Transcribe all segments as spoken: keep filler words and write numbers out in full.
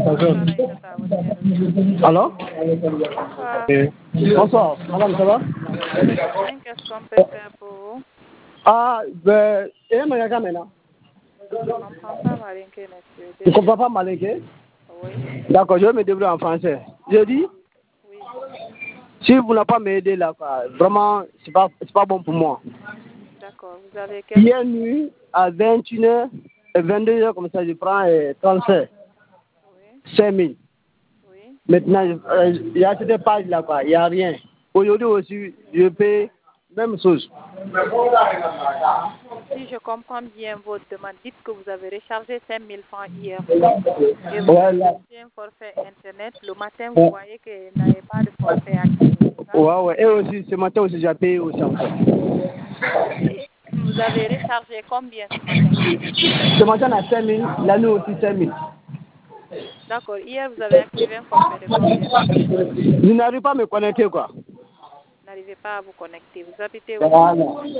Alors? Bonsoir. Bonsoir, madame, ça va? Ça va bien, qu'est-ce qu'on peut faire pour vous? Ah, ben, et moi, quand même, Je ne comprends pas malinqué, monsieur. tu ne comprends pas malinqué? Oui, D'accord, je vais me débrouiller en français. Je dis, oui. si vous n'avez pas m'aider là, quoi, vraiment, c'est pas, c'est pas bon pour moi. D'accord, vous avez quel... Hier nuit, à vingt et une heures, vingt-deux heures, comme ça, je prends euh, trente-cinq, Oui, cinq mille. oui. Maintenant, euh, il y a cette page là, quoi, il n'y a rien. Aujourd'hui aussi, je paye même chose. Si je comprends bien votre demande, dites que vous avez rechargé cinq mille francs hier et vous Ouais, avez là. reçu un forfait Internet. Le matin, vous Ouais, voyez que vous n'avez pas de forfait activé, c'est ça? ouais, ouais. Et aussi, ce matin aussi, j'ai payé aussi encore. Et vous avez rechargé combien ce matin? Ce matin, on a cinq mille, la nuit aussi cinq mille. D'accord, hier, vous avez activé un forfait de combien? Je n'arrive pas à me connecter, quoi. Vous n'arrivez pas à vous connecter. Vous habitez où? Voilà.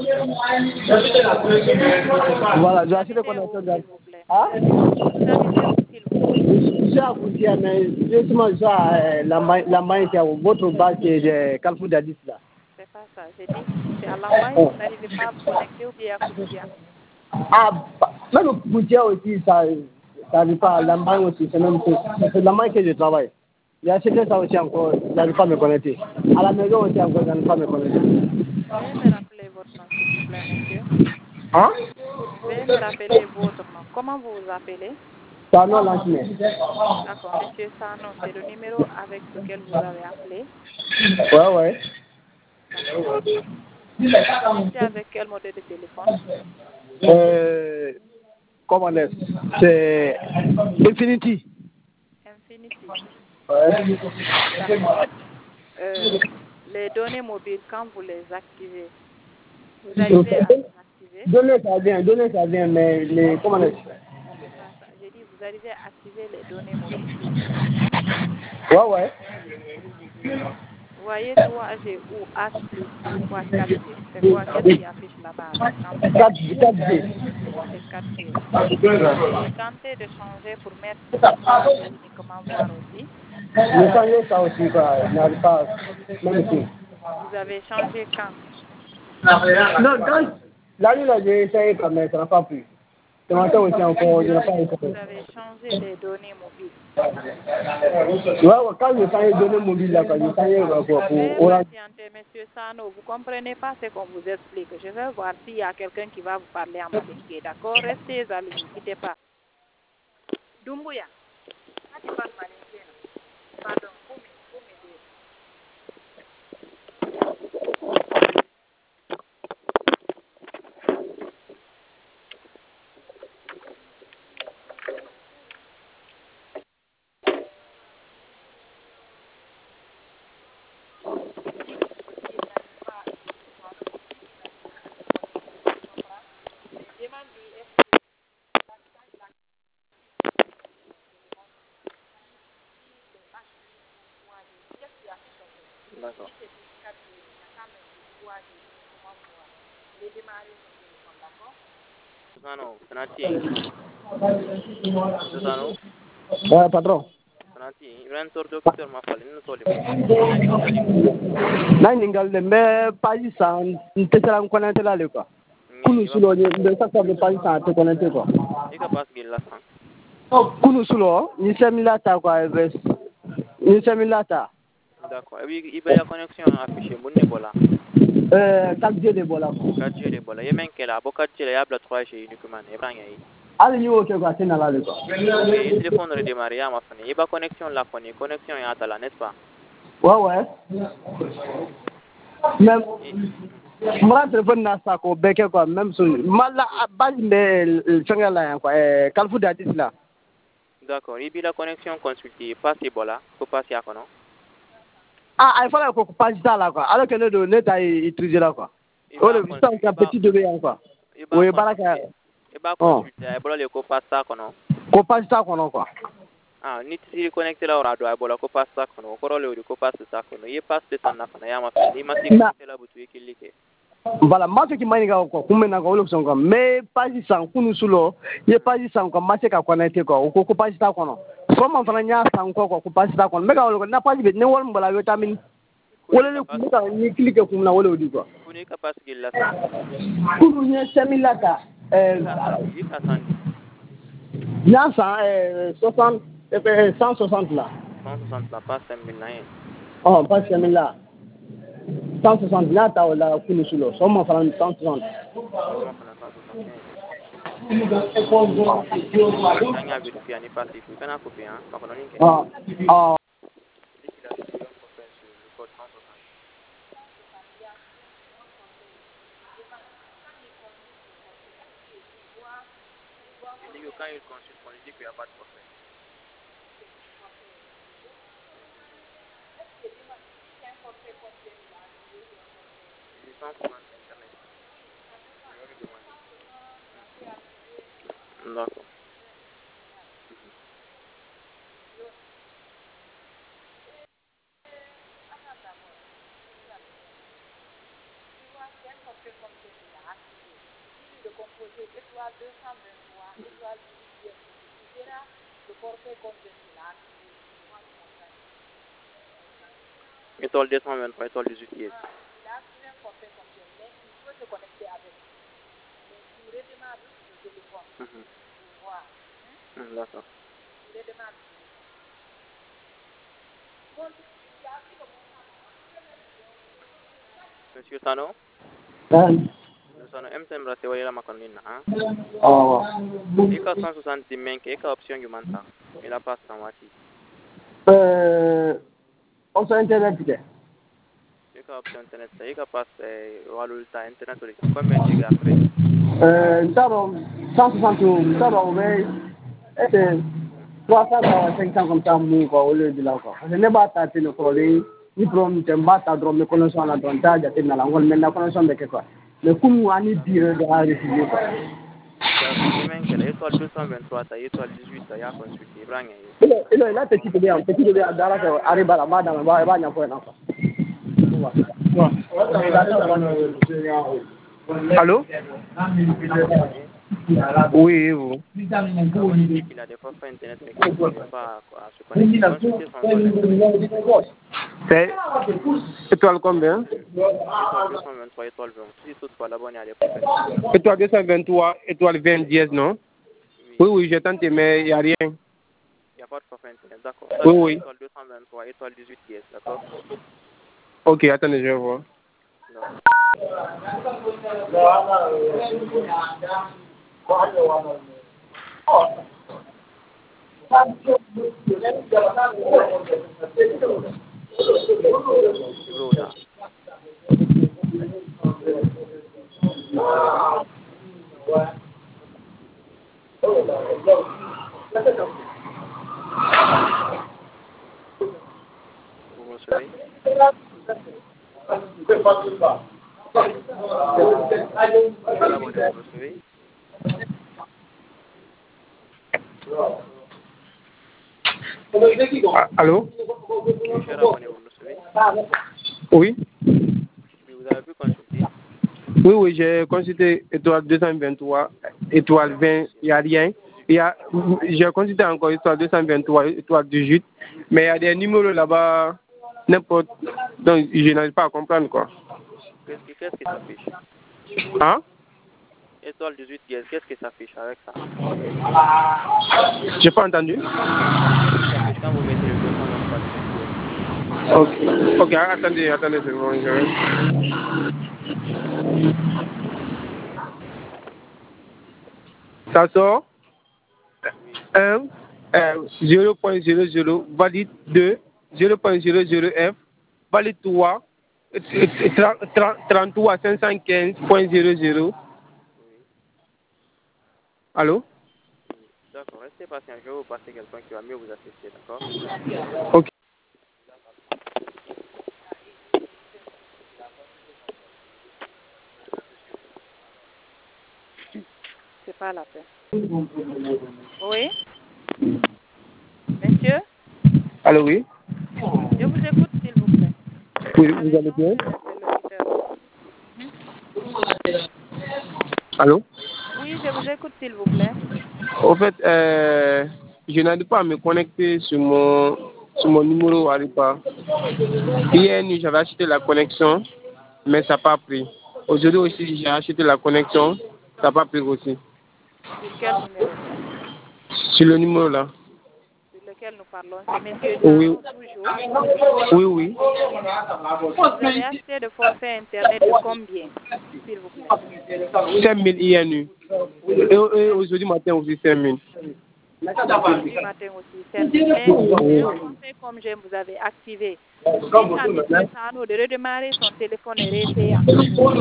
Voilà, je Vous vais essayer de habitez où, connecter. s'il vous plaît? Hein? Vous habitez où, s'il vous plaît? Je suis à Foutia, mais justement, je suis à Lambaye, votre base, c'est Carrefour d'Addis, là. C'est pas ça. J'ai dit, c'est à Lambaye, vous n'arrivez pas à vous connecter ou bien à Foutia. Ah, même Foutia aussi, ça n'arrive pas. À Lambaye aussi, c'est même chose. C'est Lambaye que je travaille. Il y a certains ça aussi encore, je n'arrive pas à me connecter. À la maison aussi encore, je n'arrive pas à me connecter. Veuillez me rappeler votre nom, s'il vous plaît, monsieur. Hein? Veuillez me rappeler votre nom. Comment vous vous appelez? Sano Lancine. D'accord, monsieur Sano, c'est le numéro avec lequel vous avez appelé. Ouais, ouais. D'accord. Vous connaissez avec quel modèle de téléphone? Euh, comment est c'est Infinity. Infinity. Ouais. D'accord. Euh, les données mobiles, quand vous les activez, vous arrivez à les activer? Donnez ça bien, donnez ça bien, mais les, comment est C'est pas ça. J'ai dit, vous arrivez à activer les données mobiles, s'il vous plaît. Ouais, ouais. Vous voyez trois G ou H plus, c'est quoi? quatre G. C'est quoi? Qu'est-ce qui affiche là-bas là, quand vous quatre activez? G. C'est quatre G. Et tentez de changer pour mettre trois G uniquement, voir aussi. Je connais ça aussi, quoi. Je n'arrive pas, même si. Vous avez changé quand? Non, quand, la nuit, là, j'ai essayé quand même, ça n'a pas plu. Ce matin aussi encore, je n'ai pas Vous essayé. avez changé les données mobiles. Ouais, ouais, quand je sens donner mobile, là, quand je sens pour, Veuillez pour Orange. patienter, monsieur Sano. Vous ne comprenez pas ce qu'on vous explique. Je vais voir s'il y a quelqu'un qui va vous parler en malinqué. D'accord? Restez à ligne, ne quittez pas. Dumbuya, quand tu parles malinqué, non? Pardon, vous me- vous m'aidez. D'accord. Sano, Sanati. Sano, Ouais, patron. Sanati. Ren sor docteur ma fali no toli mo. Nan ningali. Na ningal de me page san te sera connecté là quoi. Kunu Ngi sulo ni de ça ça me page san te connecté quoi. e ka pas gel la san. Kunu sulo ni semila ta quoi ves. Ni semila ta. D'accord. E bi ibe ya connexion affiché mun ne bola. Euh quatre G de bola. quatre G de bola. Ye men kela bo quatre G la ya bla trois G uniquement e branga yi. Ali ni o ke quoi c'est na là quoi. OK, e téléphone re démarrer ya ma fani. E ba connexion la koni, connexion ya ta la, n'est-ce pas? Ouais ouais. Même E moi téléphone na ça ko beke quoi même sur mala base de changa là quoi euh Carrefour d'Addis là. D'accord. E bi la connexion consulter passe bola, ko passe ya kono. Ah, il faut la ko page ça là quoi. Alors que ne do ne ta utiliser là quoi. E Oh ba le ça un petit degré quoi. e ba Oui, baraka. consulter. E ba Oh. consulter e bola le ko passe ta kono. Ko page ça kono quoi. Ah, ni tisi connecté la radio ay bola ko passe ta kono. Ko role ko passe ta kono. Ye passe de tan na kono ya ma fani. Ni ma si connecté la butu e kilike. Voilà, moi ce qui m'a dit quoi, comme na ko son quoi, mais page ça kunu sulo, ye page ça quoi, ma se ka connecter quoi, ko ko page ça kono. Comment on a encore quoi pour passer ça qu'on mais on n'a pas dit ne wol mbala vitamine wala le ku ka ni clique ko na wala di quoi Pour les capacités là ça. pour ni semi lata euh Il ka sandi. là ça soixante cent soixante là cent soixante la passe cinq mille là. oh pas semi là cent soixante là ta wala ku ni sulo so mo fana cent soixante Comment on a cent soixante-quinze. Kanya vérifier ni passif. Il kana copier hein. Pas qu'on en ligne. ah ah Dès qu'il a fait on fait sur le code cent soixante. Il dit que quand il consulte, on lui dit qu'il n'y a pas de forfait. Il dit cent soixante internet. Je vais lui demander. D'accord. Étoile deux cent vingt-trois, étoile dix-huit pièces. Mhm. Mhm, d'accord. Monsieur Sano, Monsieur Sano, M T M rate wala la makonina, hein? oh Il y a cent soixante menke, il y a option yumanta. Il a pas sans wati. euh on sur internet que Il y a option internet, il y a pas walulta internet ou combien giga après? euh d'abord cent soixante d'abord mais c'est trois cents à cinq cents comme ça mon quoi au lieu de là quoi je n'ai pas tâté le problème ni problème t'es pas ta drôme de connexion la drôme t'as déjà na la on met la connexion de quoi mais comme on est dire de réfugié quoi Il y a étoile deux cent vingt-trois, étoile dix-huit, il y a consulté. il est il est là petit bien petit bien dans la arrive à la madame va va n'y a pas non allô oui vous Il a des forfaits internet mais qui ne peuvent pas à se connecter. Consulter son solde. c'est étoile combien Étoile deux cent vingt-trois, étoile vingt. Si toutefois l'abonné a des forfaits. étoile deux cent vingt-trois étoile vingt dièse non oui oui j'ai tenté mais il n'y a rien Il n'y a pas de forfait internet, d'accord. oui oui Étoile deux cent vingt-trois, étoile dix-huit pièces, d'accord. ok attendez je vais voir Broda. Vous recevez? L'abonné, vous recevez? Ah, allô Cher abonné, vous recevez? oui Oui, vous avez pu consulter? oui oui j'ai consulté étoile deux cent vingt-trois étoile vingt il n'y a rien il y a j'ai consulté encore étoile deux cent vingt-trois étoile dix-huit mais il y a des numéros là-bas n'importe donc je n'arrive pas à comprendre quoi Qu'est-ce qui, qu'est-ce qui s'affiche? hein Étoile dix-huit pièces, qu'est-ce qui s'affiche avec ça? j'ai pas entendu Qu'est-ce qui s'affiche quand vous mettez le deux cent vingt-trois pièces? ok ok attendez attendez c'est bon je vais ça sort un euh, zéro virgule zéro zéro valide deux zéro virgule zéro zéro F valide trois trente-trois cinq cent quinze point zéro zéro allô D'accord, restez patient, je vais vous passer quelqu'un qui va mieux vous assister, d'accord? ok C'est pas la peine. Oui? Monsieur? allô oui Je vous écoute, s'il vous plaît. oui vous allez bien allô Oui, je vous écoute, s'il vous plaît. au fait euh, je n'arrive pas à me connecter sur mon, sur mon numéro Aripa. Hier nuit, j'avais acheté la connexion, mais ça n'a pas pris. Aujourd'hui aussi, j'ai acheté la connexion, ça n'a pas pris aussi. Sur quel numéro? Sur le numéro là. Sur lequel nous parlons, c'est monsieur Oui. Jean, toujours. Oui, oui. Vous avez acheté de forfait Internet de combien, s'il vous plaît? cinq mille hier nuit. Et, et aujourd'hui matin aussi cinq mille. Aujourd'hui matin aussi, cinq mille. Mais le forfait comme j'aime, vous avez activé. Dites à M. Sano de redémarrer son téléphone et réessayer encore.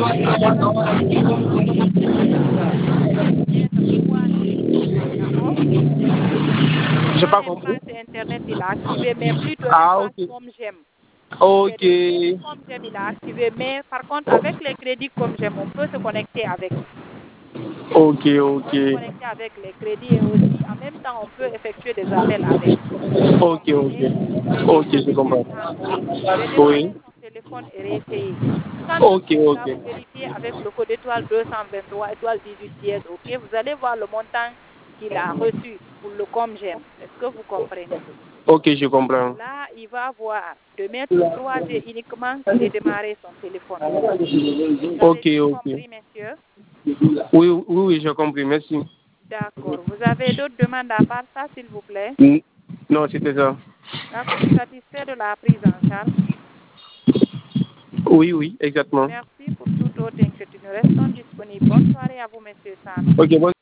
J'ai pas compris. Internet, il a activé, mais plutôt ah, pas ok. comme j'aime. Ok. Comme j'aime, il a activé, mais par contre, avec les crédits comme j'aime, on peut se connecter avec. Ok, ok. On peut se connecter avec les crédits et aussi, en même temps, on peut effectuer des appels avec. Ok, ok. Ok, je comprends. Oui. Son téléphone est réessayé. Ok, ok. Vous vérifiez avec le code étoile deux cent vingt-trois, étoile dix-huit dièse, ok? Vous allez voir le montant qu'il a reçu pour le comme j'aime. Est-ce que vous comprenez? Ok, je comprends. Là, il va voir de mettre trois G uniquement et démarrer son téléphone. Ok, Vous avez ok. compris, messieurs? Oui, oui, oui, j'ai compris. Merci. D'accord. Vous avez d'autres demandes à part ça, s'il vous plaît? Non, c'était ça. D'accord. Satisfait de la prise en charge? Oui, oui, exactement. Merci pour toute autre inquiétude. Nous restons disponibles. Bonne soirée à vous, monsieur Sano. Ok, bonne